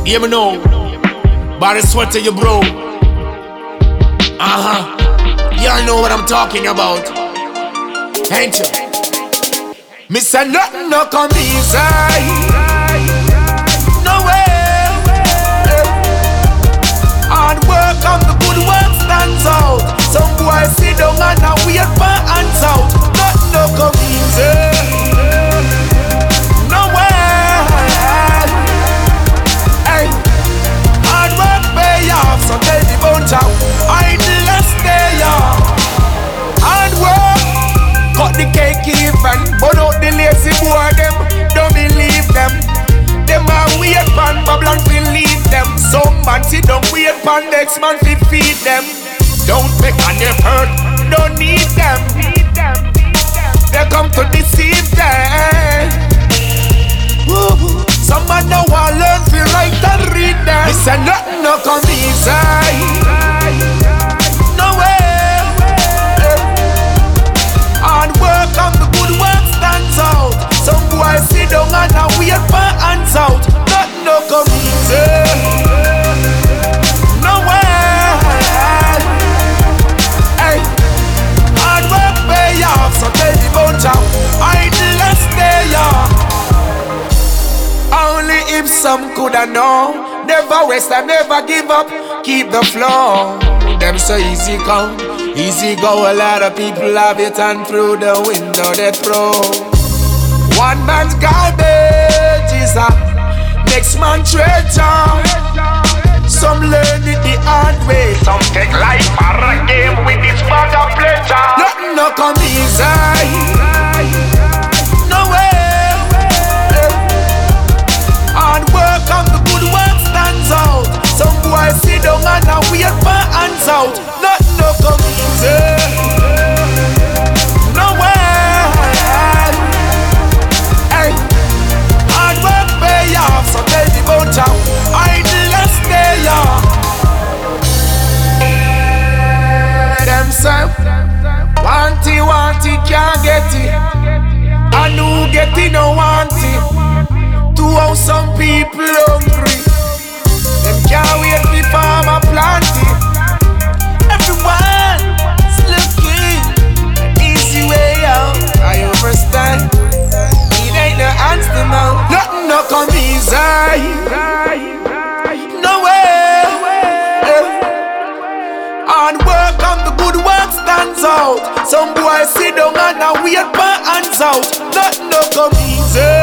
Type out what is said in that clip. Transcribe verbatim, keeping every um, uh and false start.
Hear me know. Body sweat to you, bro. Uh-huh. Y'all know what I'm talking about. Ain't you? Me say nothing no come easy. No way. Hard work and the good work stands out. Some boys sit down and a wait for hands out. Nothing no come easy. No way. Hey. Hard work pay off, so tell the bunch out. Idleness stay off. Hard work cut the cake even, but out the lazy boy them. Don't believe them. Them a wait pan Babylon fi lead them. Some man sit down wait pan next man fi feed them. Don't make an effort, don't need them. They come to deceive them. Woo. Some man now want learn fi write and read them. Me say nothing no come easy. No way. Hard work and the good work stands out. Some boys sit down and a wait for hands out. Nothing no come easy. No way. Hey. Hard work pay off, so tell the bunch out. Idleness stay off. Only if some coulda know. Never waste and never give up. Keep the flow. Them so easy come, easy go. A lot of people have it and through the window they throw. One man's garbage is a next man's treasure. Some learn it the hard way. Some take life for a game with this bag of pleasure. Nothing no come easy. No way. Hard work and the good work stands out. Some boys sit down and a wait for hands out. Nothing no come easy. No way. Hey. Hard work pay off, so tell the bunch out. Idleness stay off. Them say want it, want it, can't get it. And who get it, no want it. To how some people hungry. Them can't wait for farmer plant it. Everyone's looking an easy way out. I understand. It ain't no answer now. Nothing no come easy. No way. Hard work and the good work stands out. Some boys sit down and a wait for hands out. Nothing no come easy.